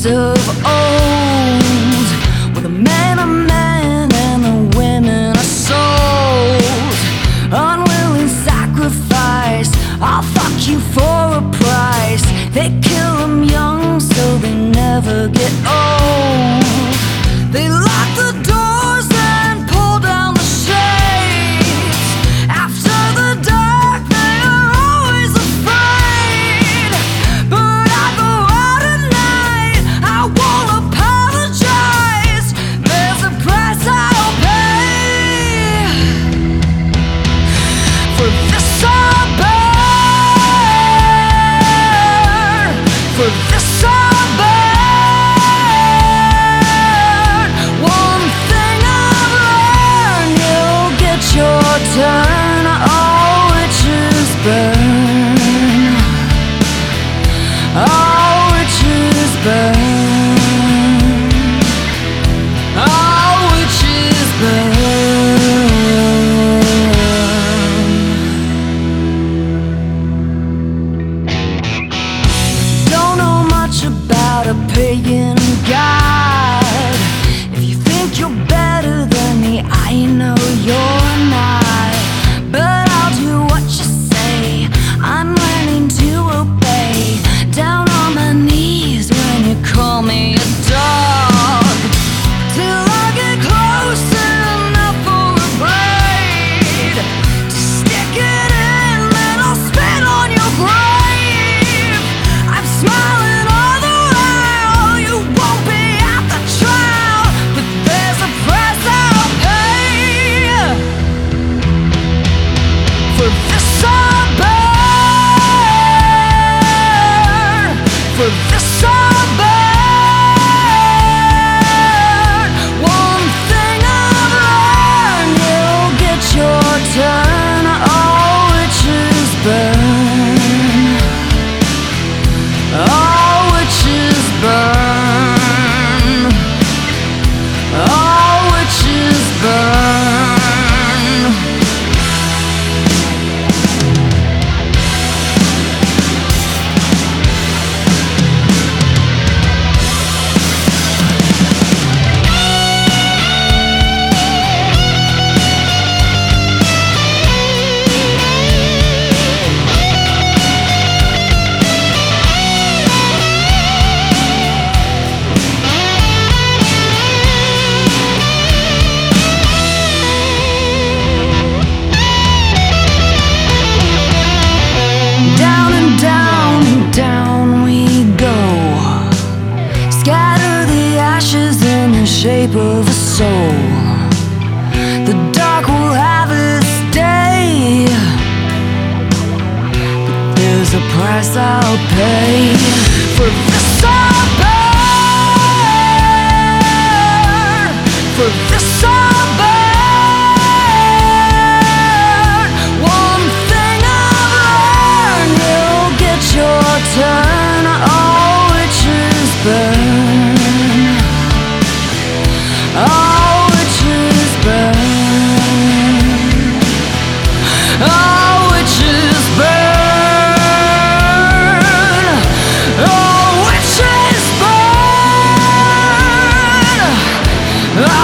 days of old, where the men are men and the women are souls. Unwilling sacrifice, I'll fuck you for a price. They kill them young so they never get old. They lock the doors and pull down the shades. After the dark they are always afraid. But I go out at night, I won't apologize. There's a price I'll pay. For this I'll burn. For this I'll burn. Your turn, all witches burn. All witches burn. All witches burn. Don't know much about a pagan god. If you think you're better than me, I know you're not. But I'll do what you say, I'm learning to obey. Down on my knees when you call me a dog, till I get close enough for a blade to stick it in, then I'll spit on your grave. I'm smiling all the while, you won't be at the trial, but there's a price I'll pay. For this I'll burn. For this I'll burn. One thing I've learned, you'll get your turn. All witches burn. All witches burn. All witches burn. Down and down and down we go. Scatter the ashes in the shape of a soul. The dark will have its day, but there's a price I'll pay. For this I'll burn. For this I'll burn. One thing I've learned, you'll get your turn. All witches burn. All witches burn. All witches burn. All witches burn.